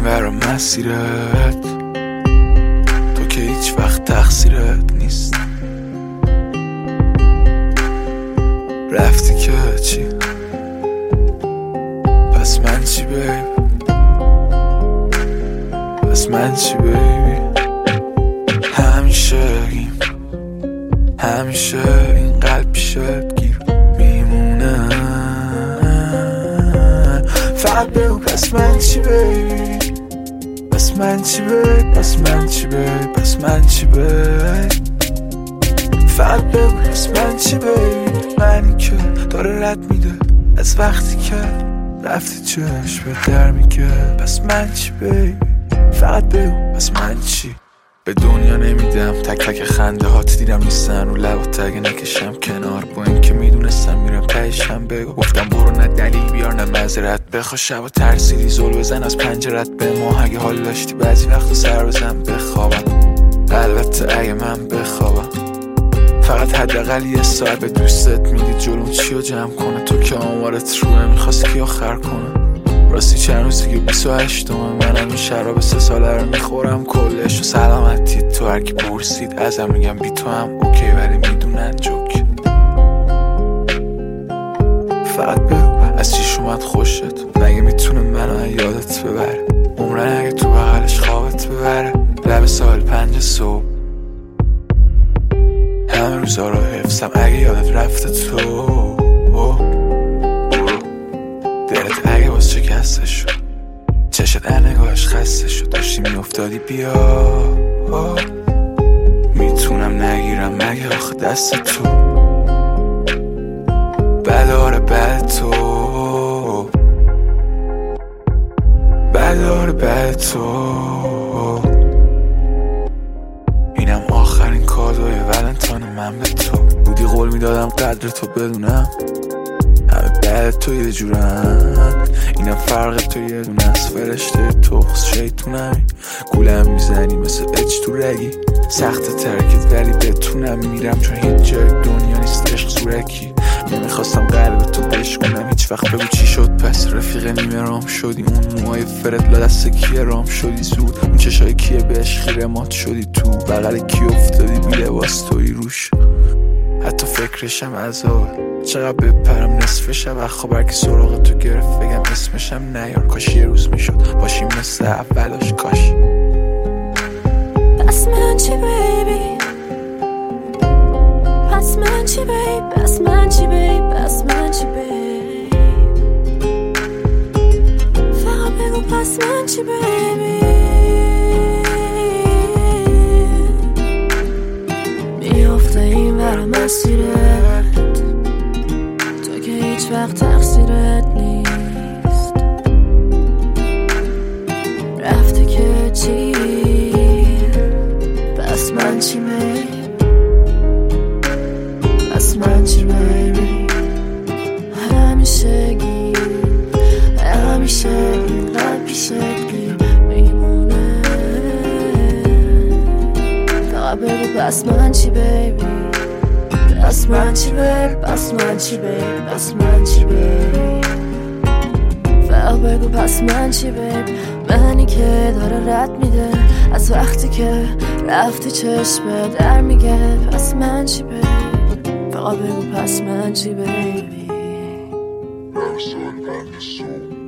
ور مسیرت، تو که هیچ وقت تقصیرت نیست. رفتی که چی؟ پس من چی بیبی؟ پس من چی بیبی؟ همیشه این قلب پیشت گیر میمونه. فقط بگو پس من چی بیبی؟ پس من چی بیبی؟ پس من چی بیبی؟ پس من چی بیبی؟ فقط بگو پس من چی بیبی؟ منی که داره رد میده از وقتی که رفتی چشم به در میگه پس من چی بیبی؟ فقط بگو پس من چی؟ به دنیا نمیدم تک تک خنده هات دیدم نیستن رو لبات اگه نکشم کنار، با این که میدونستم میرم تهشم بگو. گفتم برو نه دلیل بیار نه معذرت بخوا، شبا ترسیدی زل بزن از پنجرت به ما. اگه حال داشتی بعضی وقتا سر بزن بخوابم، البته اگه من بخوابم. فقط حداقل یه ساعت به دوستت میدی جلوم چیو جمع کنه، تو که آمارت روه میخواست کی آخر کنه. راستی چند روزی که 28 منم این شراب 3 ساله رو میخورم کلش و سلامتی. تو هرکی پرسید ازم میگم بی تو هم اوکی، ولی میدونن جوک. فقط بگو از چیش اومد خوشت، مگه میتونه منو یادت ببره؟ عمرن اگه تو بغلش خوابت ببره، لب ساحل 5 صبح همه روزا رو حفظم اگه یادت رفته تو. دلت اگه باز شکسته شد، چشت نگاهش خسته شد، داشتی میافتادی بیا. میتونم نگیرم مگه آخه دست تو بداره بد تو، بداره بد تو. اینم آخرین کادوی ولنتاین من به تو. بودی قول میدادم قدر تو بدونم، همه بعد تو یه جورن. اینم فرق تو یه دونه از فرشته تخص شیطونمی. گولم میزنی مثل اچ تو رگی، سخت ترکت ولی بتونم میرم، چون هیچ جای دنیا نیست عشق زورکی. نمیخواستم قلب تو بشکنم هیچ وقت، بگو چی شد پس رفیق نیمه رام شدی. اون موهای فرد لا دست کیه رام شدی زود، اون چشای کیه بهش خیره مات شدی تو بغل کی افتادی بی لباس توی روش. حتی فکرشم عذاب چقدر بپرم نصف شب خبر که سراغ تو گرفت بگم اسمشم نیار، کاش یه روز میشد باشیم مثل اولاش کاش. پس من چی بیبی؟ پس من چی بیبی؟ پس من چی بیبی؟ پس من چی بیبی؟ فقط بگو پس من چی بیبی؟ میافته این ور مسیرت، تو که هیچ وقت تقصیرت نیست. رفته که چی؟ پس من چی بیبی؟ پس من چی بیبی؟ همیشگی قلب پیشت گیر میمونه. فقط بگو پس من چی بیبی؟ پس من چی بیبی؟ پس من چی بیبی؟ پس من چی بیبی؟ فقط بگو پس من چی بیبی؟ منی که داره رد میده از وقتی که رفتی چشم در میگه پس من چی بیبی؟ فقط بگو پس من چی بیبی؟